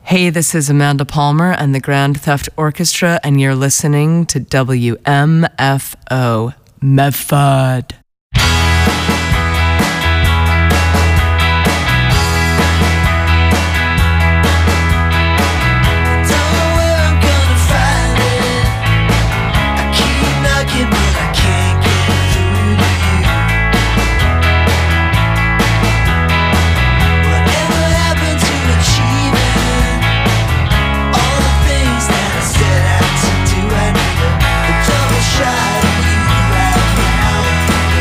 Hey, this is Amanda Palmer and the Grand Theft Orchestra, and you're listening to WMFO Medford. Shot at you right now.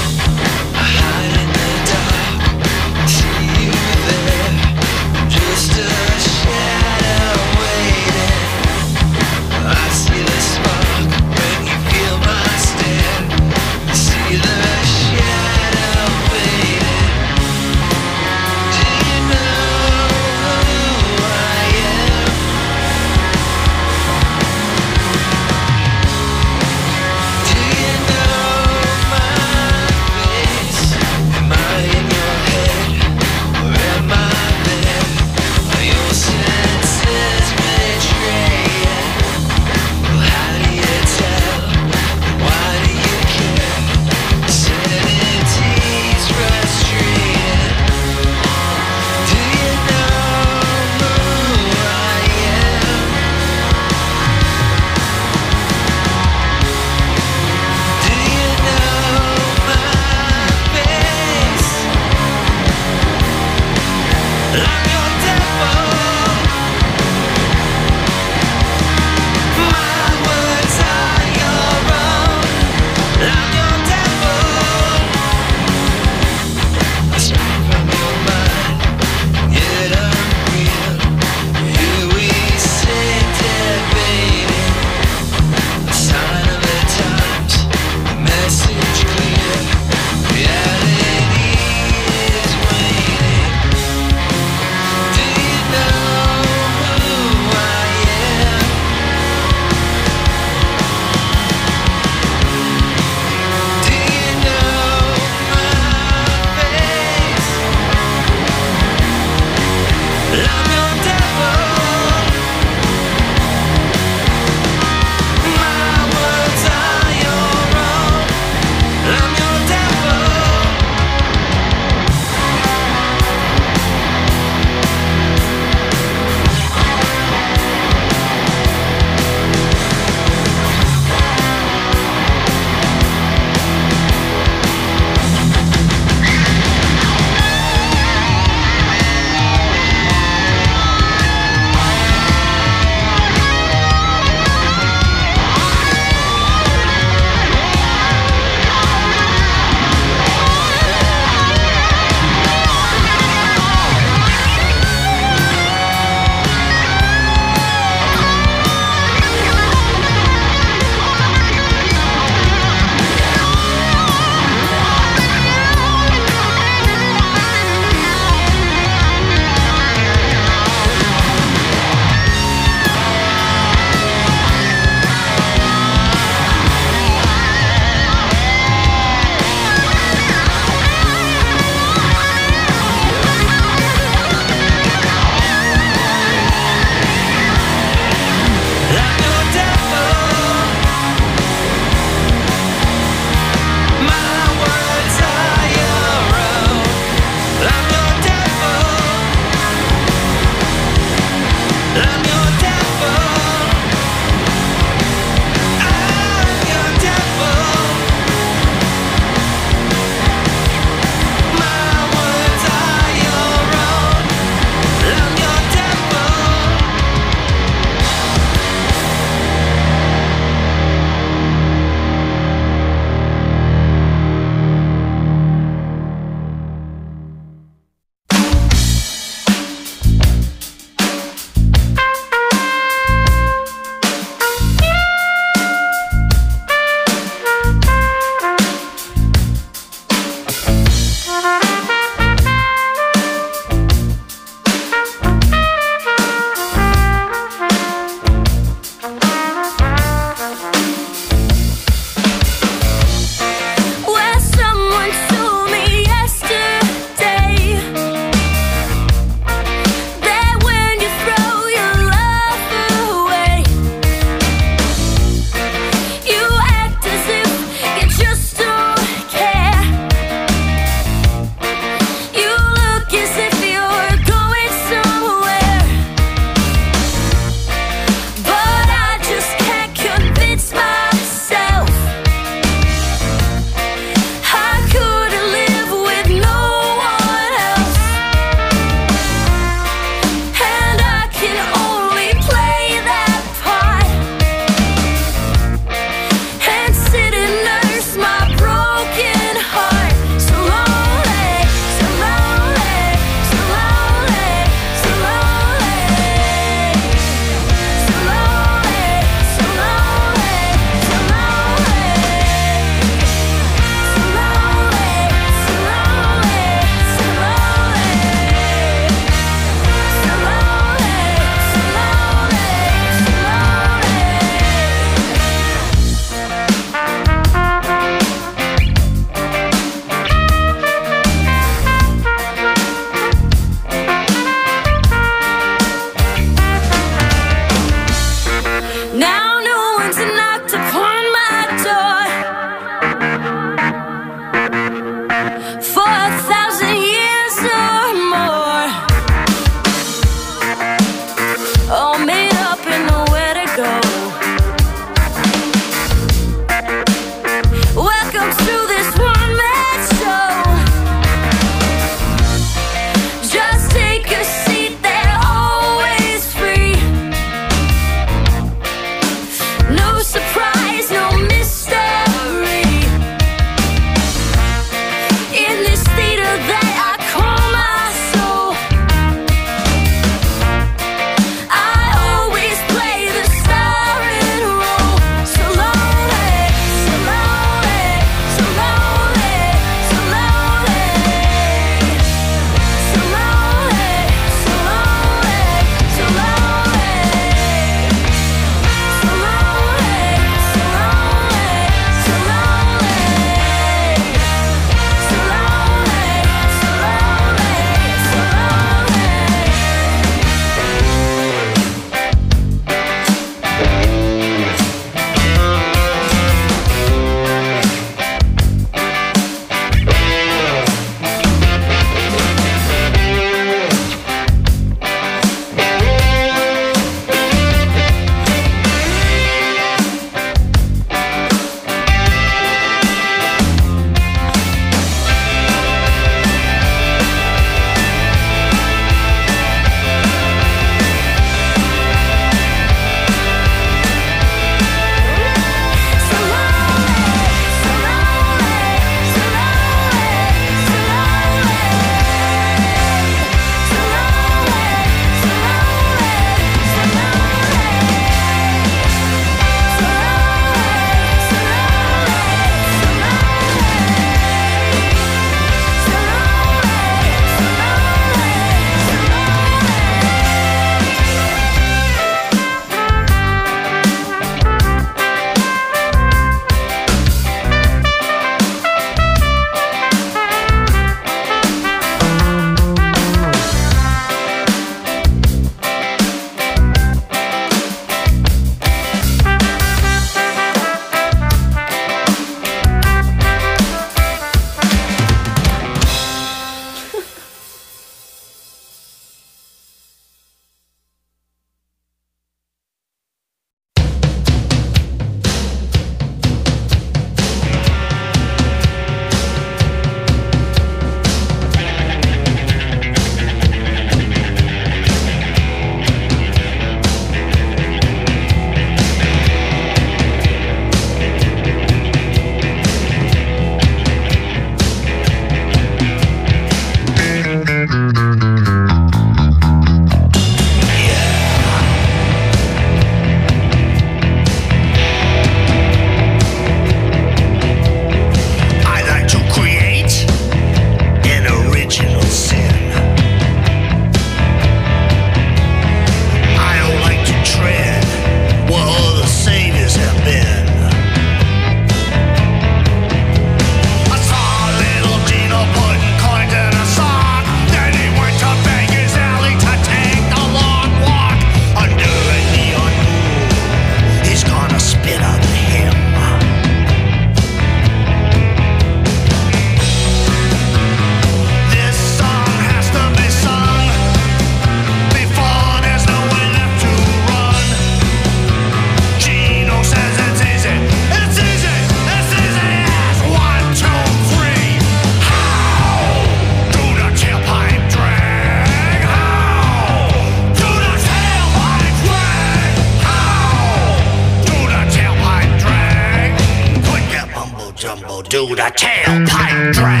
jumbo, do the tailpipe drag.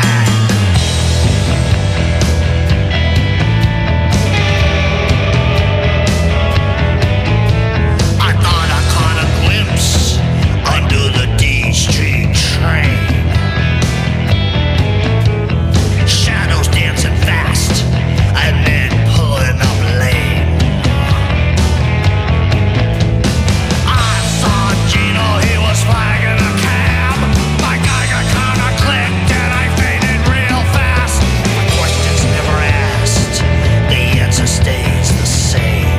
I thought I caught a glimpse under the D Street train. Shadows dancing fast and then pulling up lane. I saw Gino, he was flagging a cab. My Geiger counter clicked and I faded real fast. My questions never asked, the answer stays the same.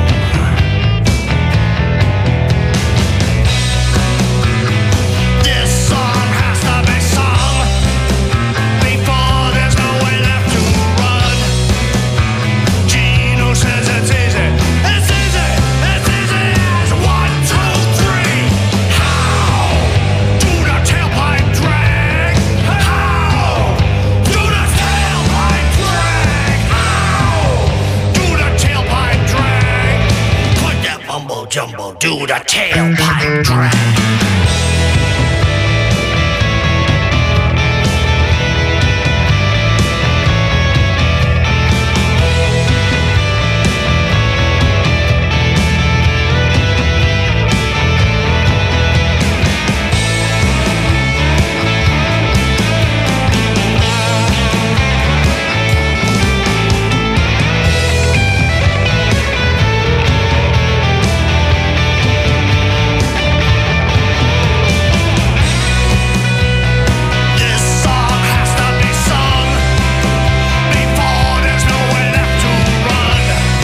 This song has to be sung before there's no way left to run. Gino says it's easy, it's easy, it's easy as 1, 2, 3. How do the tailpipe drag? How do the tailpipe drag? How do the tailpipe drag? Put that mumbo jumbo, do the tailpipe drag. This song has to be sung before there's no way left to run.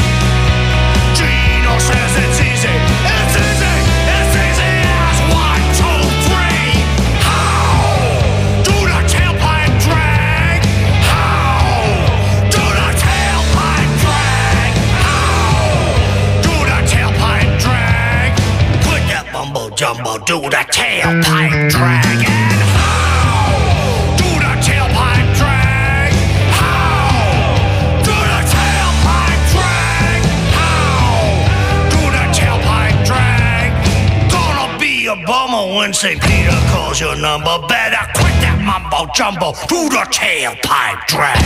Gino says it's easy, it's easy, it's easy as 1, 2, 3. How do the tailpipe drag? How do the tailpipe drag? How do the tailpipe drag? Put that mumbo jumbo, do the tailpipe drag. And how do the tailpipe drag? How do the tailpipe drag? How do the tailpipe drag? Gonna be a bummer when St. Peter calls your number. Better quit that mumbo jumbo, do the tailpipe drag.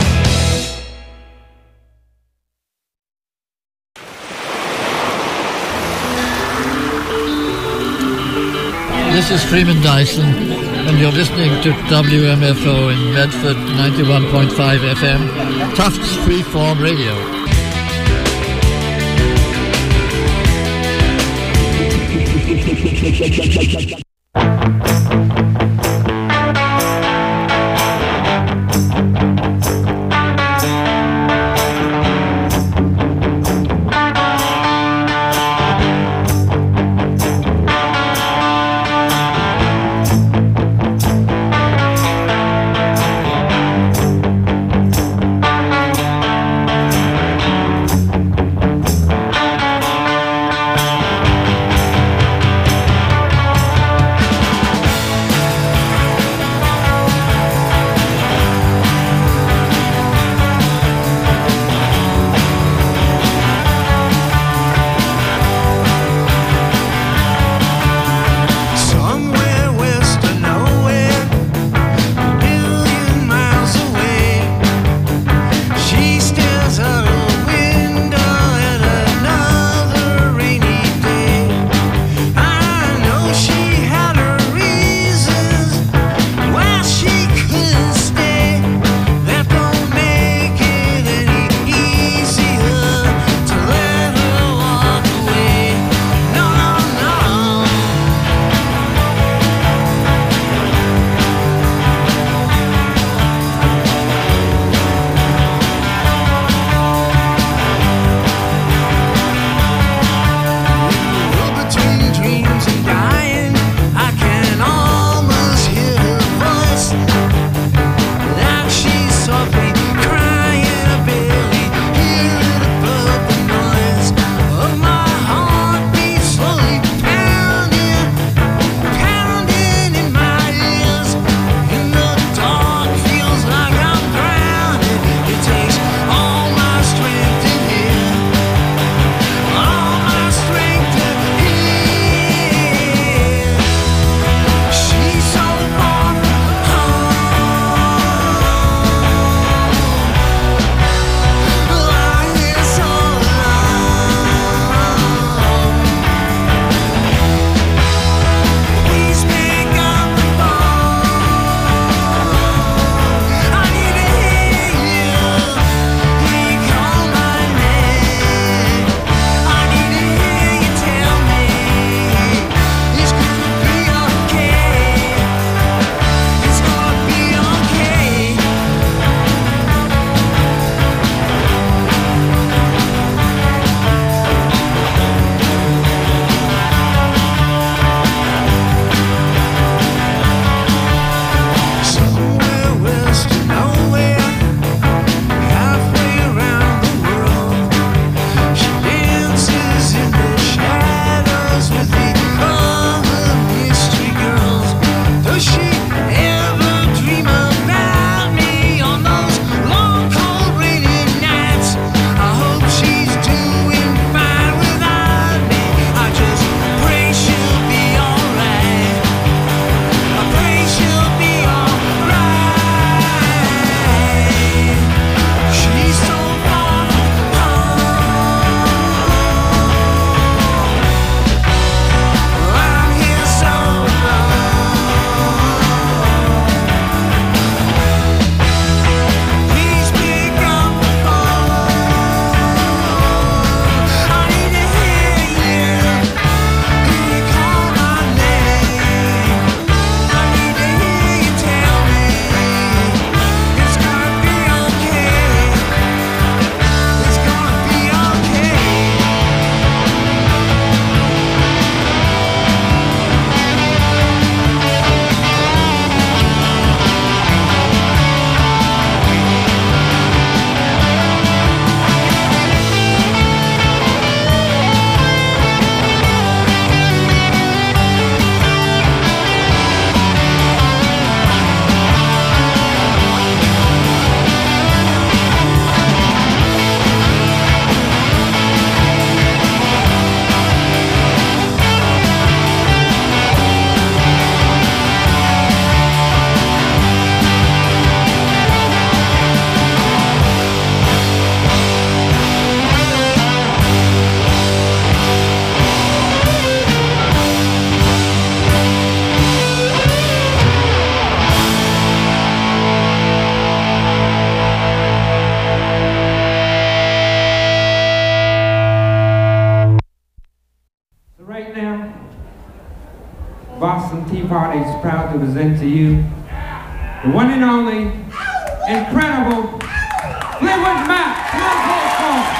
This is Freeman Dyson, and you're listening to WMFO in Medford 91.5 FM, Tufts Freeform Radio. Tea Party is proud to present to you the one and only, incredible Fleetwood Mac. Come on, folks.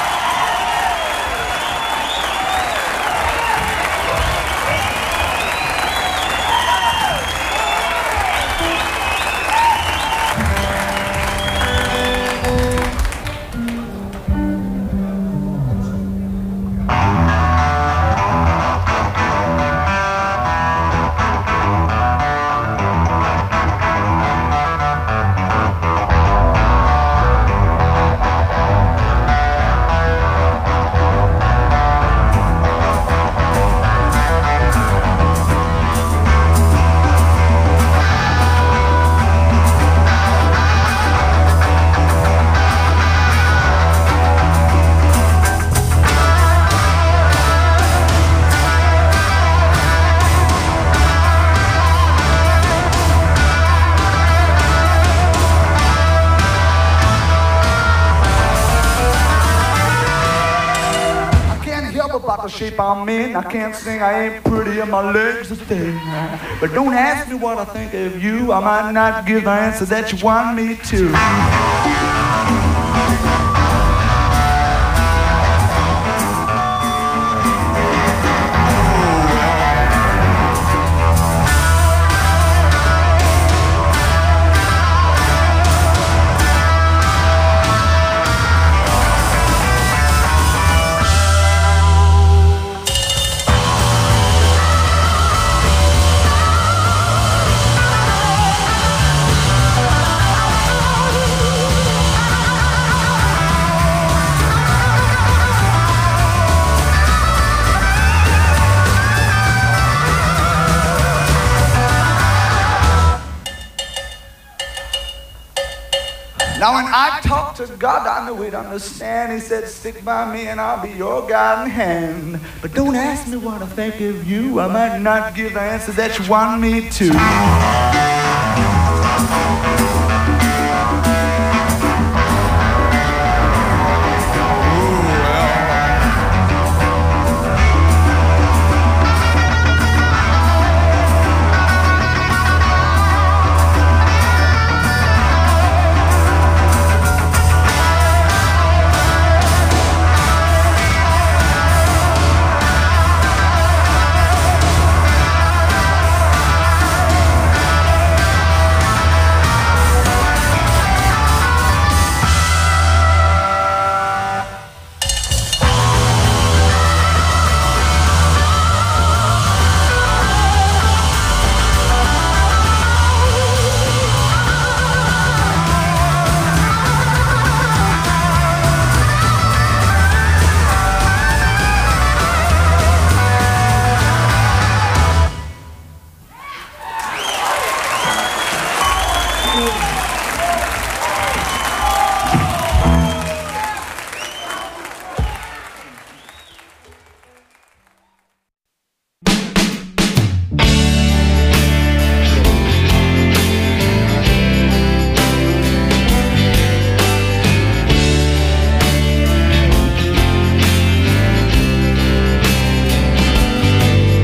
Shape I'm in, I can't sing, I ain't pretty, and my legs are thin. But don't ask me what I think of you, I might not give the answer that you want me to. Now when I talked to God, I knew he'd understand. He said, stick by me and I'll be your guiding hand. But don't ask me what I think of you, I might not give the answer that you want me to.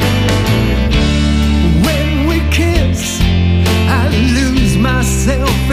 Myself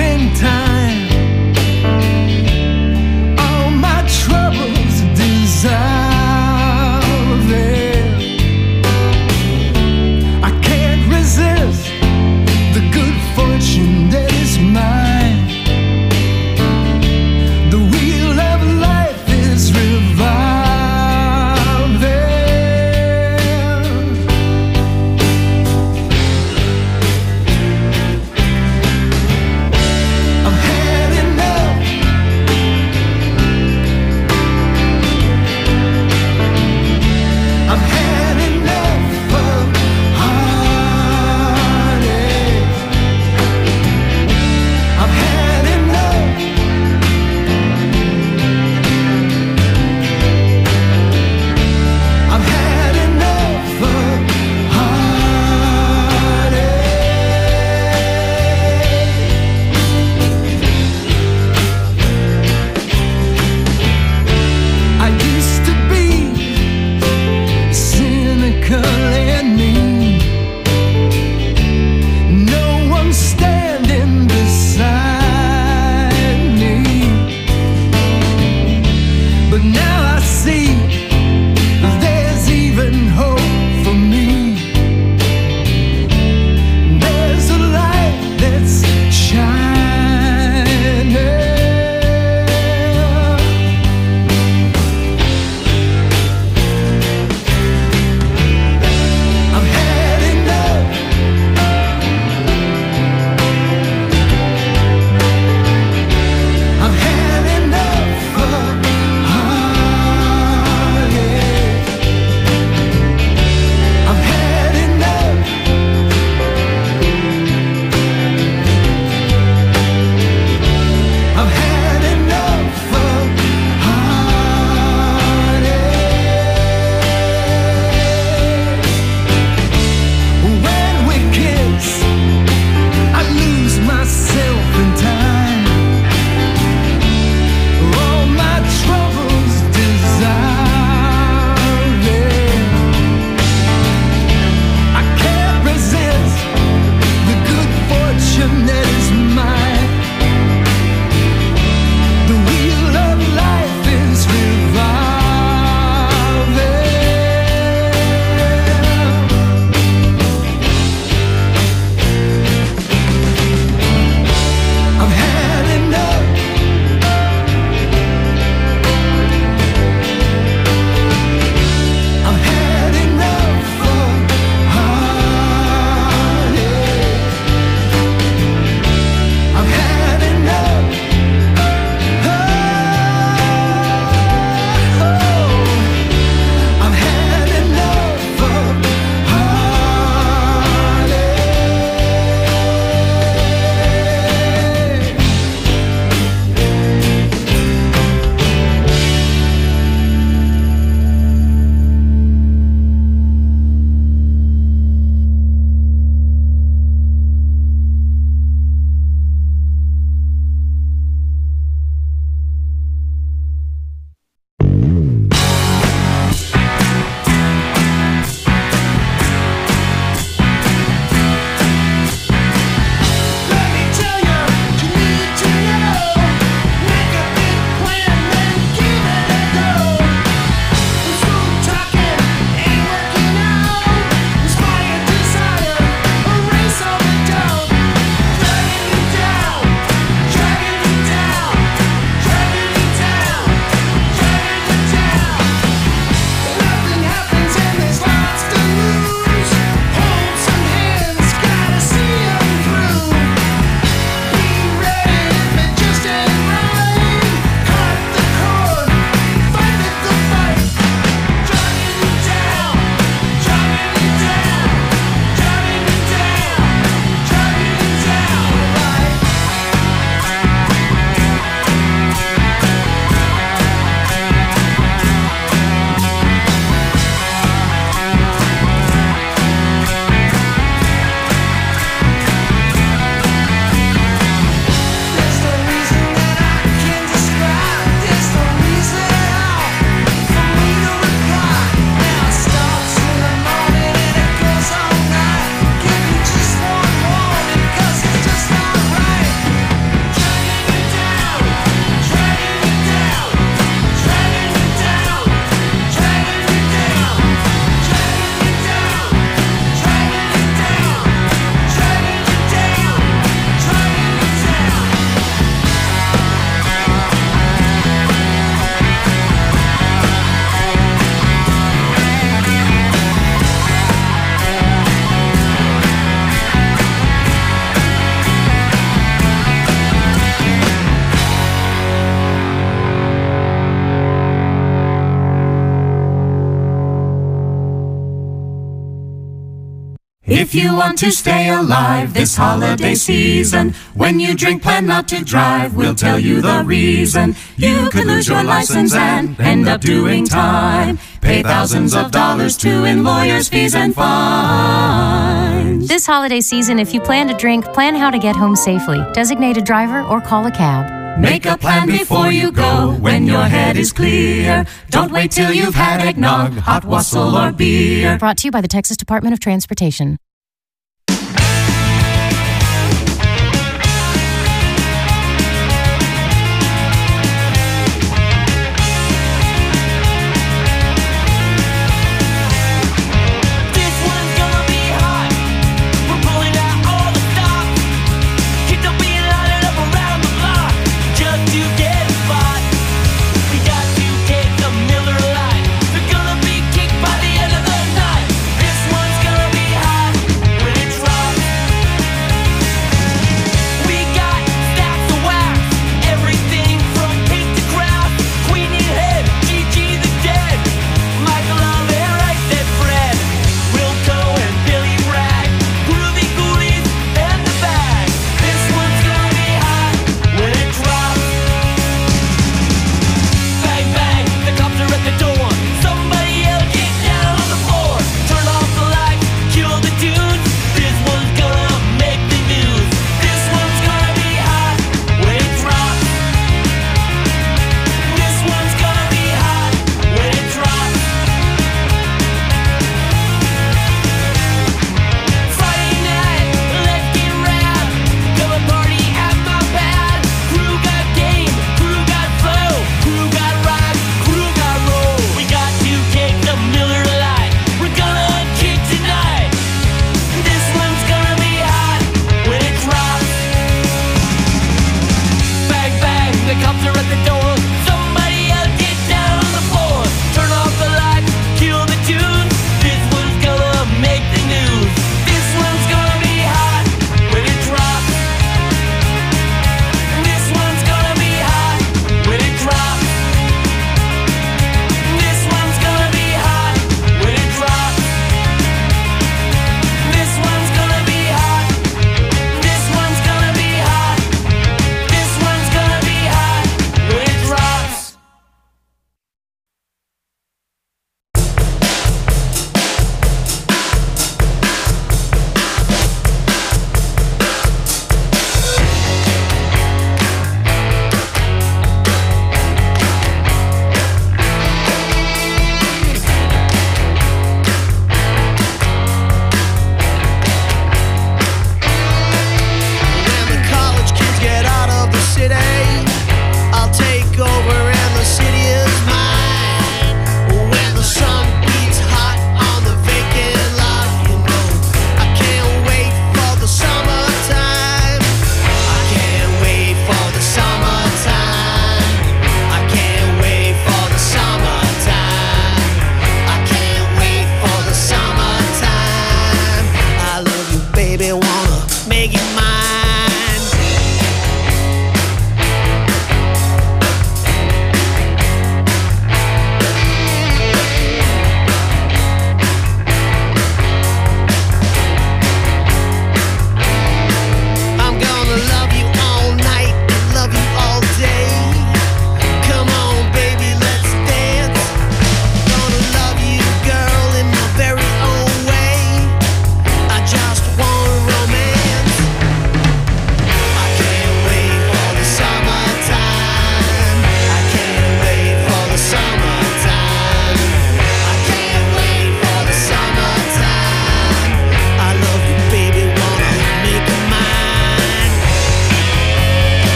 If you want to stay alive this holiday season, when you drink, plan not to drive. We'll tell you the reason. You could lose your license and end up doing time. Pay thousands of dollars to in lawyers' fees and fines. This holiday season, if you plan to drink, plan how to get home safely. Designate a driver or call a cab. Make a plan before you go when your head is clear. Don't wait till you've had eggnog, hot wassail, or beer. Brought to you by the Texas Department of Transportation.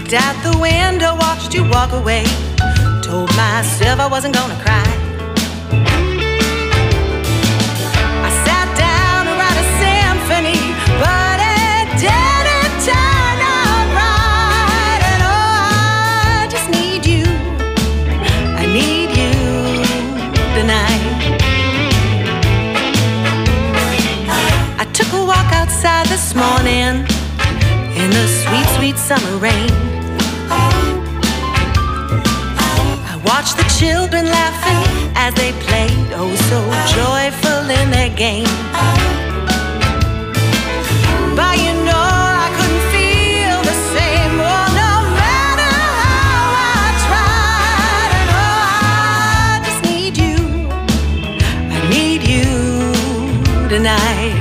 Looked out the window, watched you walk away. Told myself I wasn't gonna cry. I sat down to write a symphony, but it didn't turn out right. And oh, I just need you. I need you tonight. I took a walk outside this morning in the sweet, sweet summer rain. I watched the children laughing as they played, oh so joyful in their game. But you know I couldn't feel the same, oh no matter how I tried. And oh, I just need you. I need you tonight.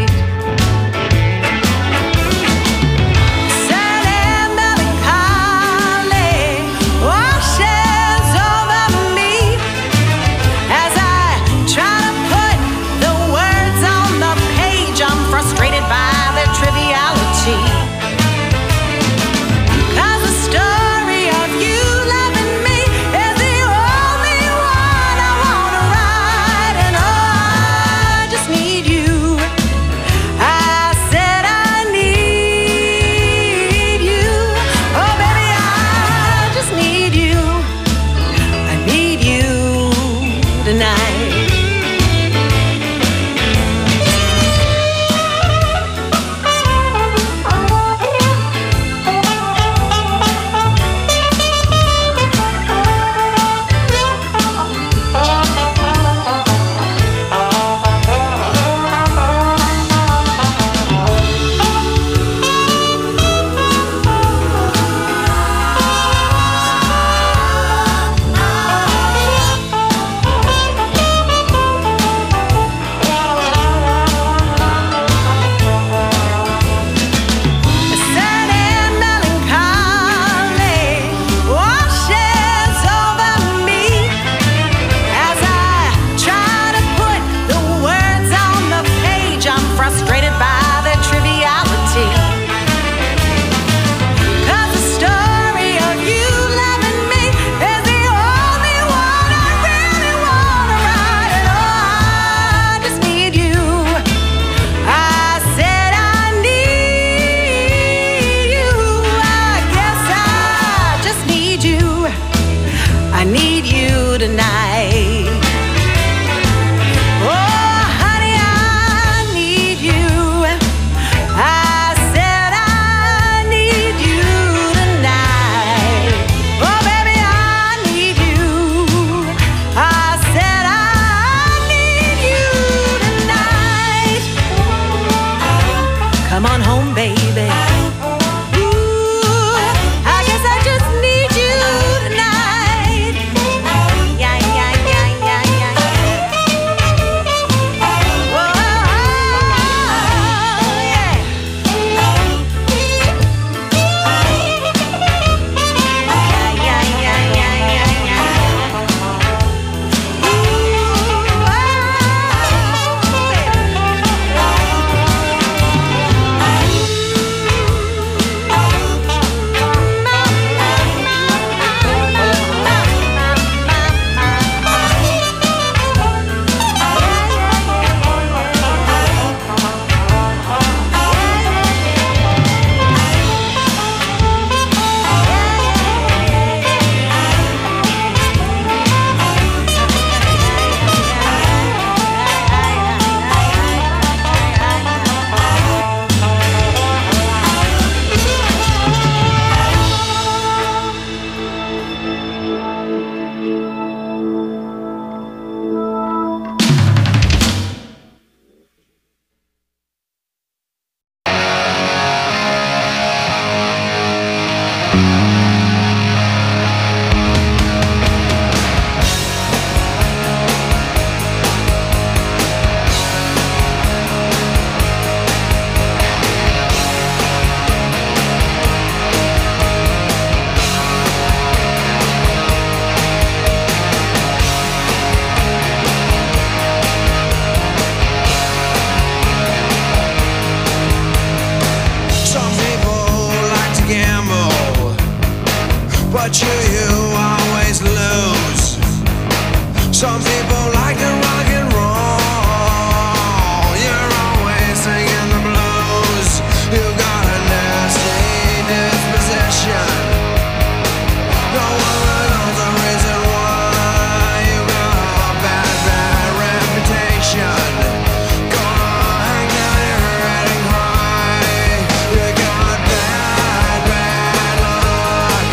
but you always lose. Some people like to rock and roll. You're always singing the blues. You got a nasty disposition. No one knows the reason why. You got a bad, bad reputation. Gonna hang down your head and cry. You got bad, bad luck.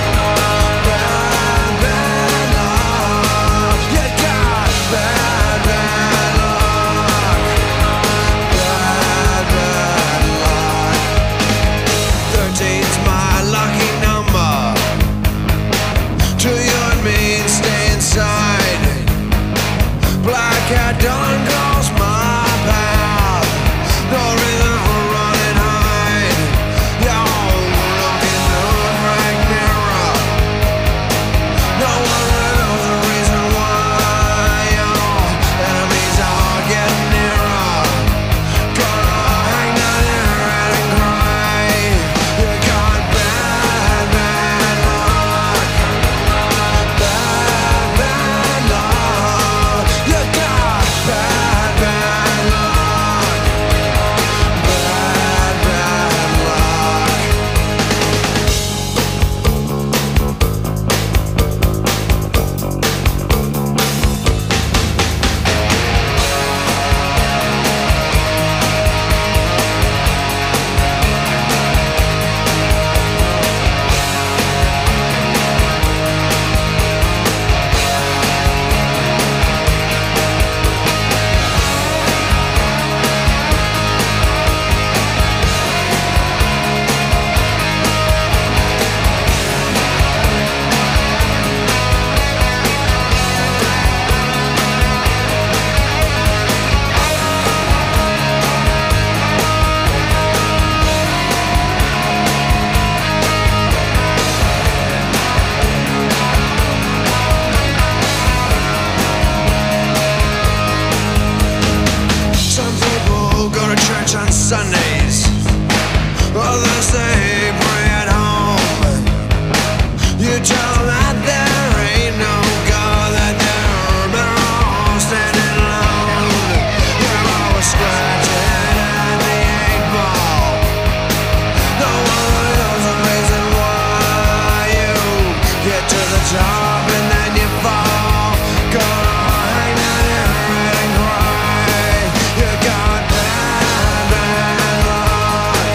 Bad, bad luck. You got bad, bad luck. Bad, bad luck. 13's my lucky number. To you and me and stay inside. Black cat done calls my path. No reason for run and hide. You're looking through a cracked mirror. No one knows the reason why. Your enemies are getting nearer. Gonna hang down your head and cry. You got bad, bad luck. Bad, bad luck. You got bad, bad luck. Bad, bad luck. Some people go to church on Sundays. Others they pray at home. You tell them that there ain't no God, that they're better off standing alone. You're always scratching at the 8 ball. No one knows the reason why you get to the top and then you fall. Gonna hang down your head and cry. You got bad, bad luck.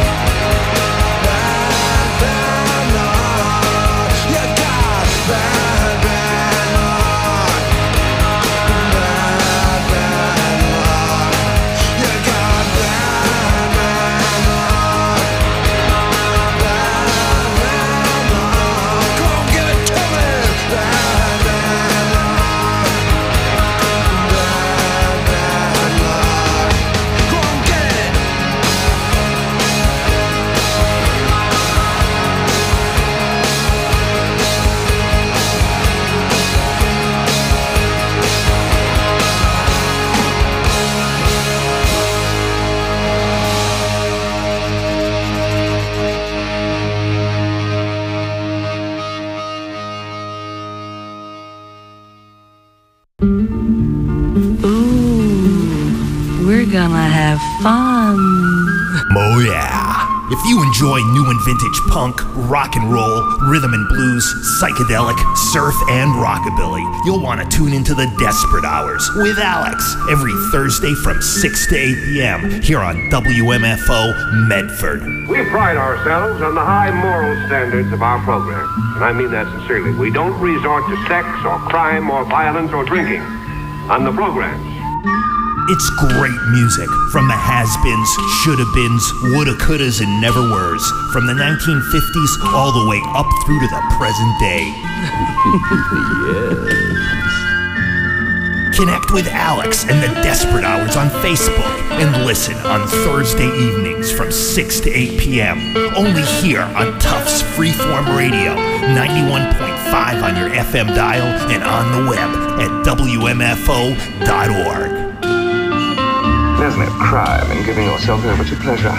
Bad, bad luck. You got bad, bad luck. Bad, bad luck. You got bad, bad luck. Bad, bad luck. Come on, give it to me. Bad, bad luck. Bad, bad luck. Come on, get it. Ooh, we're gonna have fun. Oh yeah. If you enjoy new and vintage punk, rock and roll, rhythm and blues, psychedelic, surf, and rockabilly, you'll want to tune into the Desperate Hours with Alex every Thursday from 6 to 8 p.m. here on WMFO Medford. We pride ourselves on the high moral standards of our program, and I mean that sincerely. We don't resort to sex or crime or violence or drinking on the programs. It's great music from the has-beens, shoulda-beens, woulda, couldas, and never-weres, from the 1950s all the way up through to the present day. Yes. Connect with Alex and the Desperate Hours on Facebook and listen on Thursday evenings from 6 to 8 p.m. Only here on Tufts Freeform Radio, 91.5 on your FM dial and on the web at WMFO.org. There's no crime in giving yourself over to pleasure.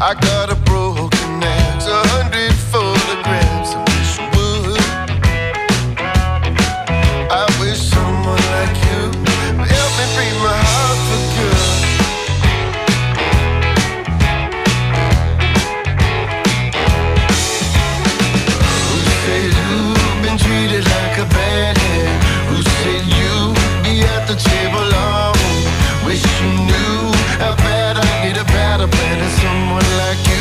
I got a broken axe, 100 photographs. I wish you would. I wish someone like you would help me break my heart for good. Who said you've been treated like a bad hand? Who said you'd be at the table alone? Wish you knew how bad I need a better plan than someone like you.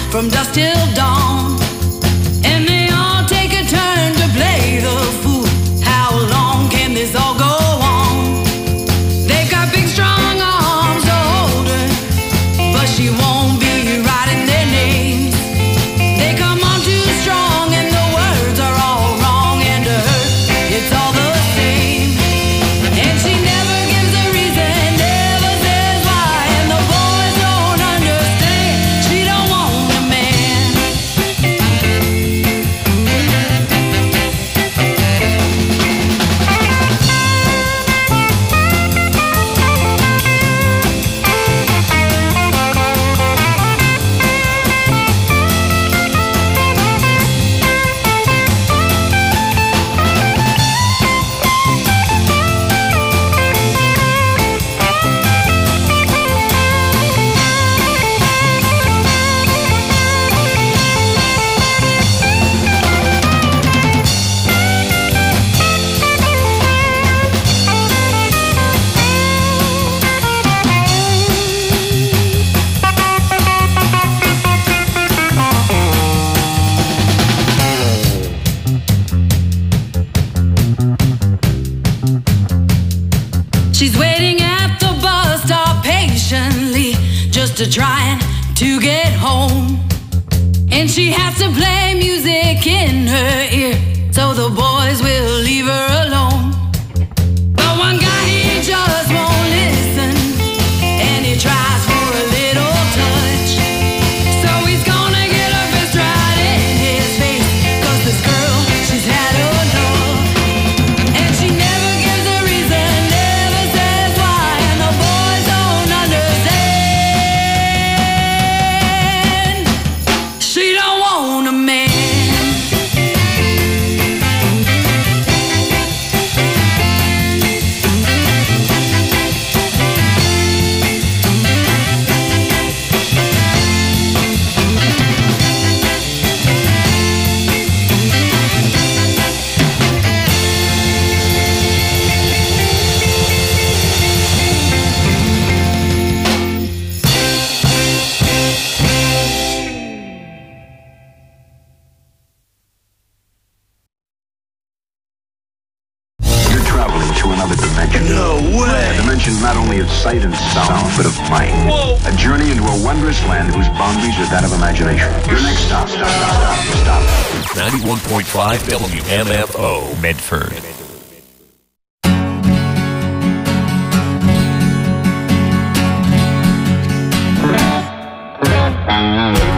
from dusk till dawn. And they all take a turn to play the fool. How long can this all go on? They got big strong arms to hold her, but she won't be writing their names. They come on too strong and the words are all wrong, and to her it's all the same. And she never gives a reason, never says why, and the boys don't understand. She don't want a man. She's waiting at the bus stop patiently, just to try to get home. And she has to play music in her ear, so the boys will leave her alone. But one guy, he just won't listen, and he tries for a little touch. So he's gonna get a fist right in his face, 'cause this girl, she's had enough. And she never gives a reason, never says why, and the boys don't understand. She don't want a man. You're traveling to another dimension. No way! A dimension not only of sight and sound, but of mind. Whoa. A journey into a wondrous land whose boundaries are that of imagination. Your next stop. 91.5 WMFO, Medford.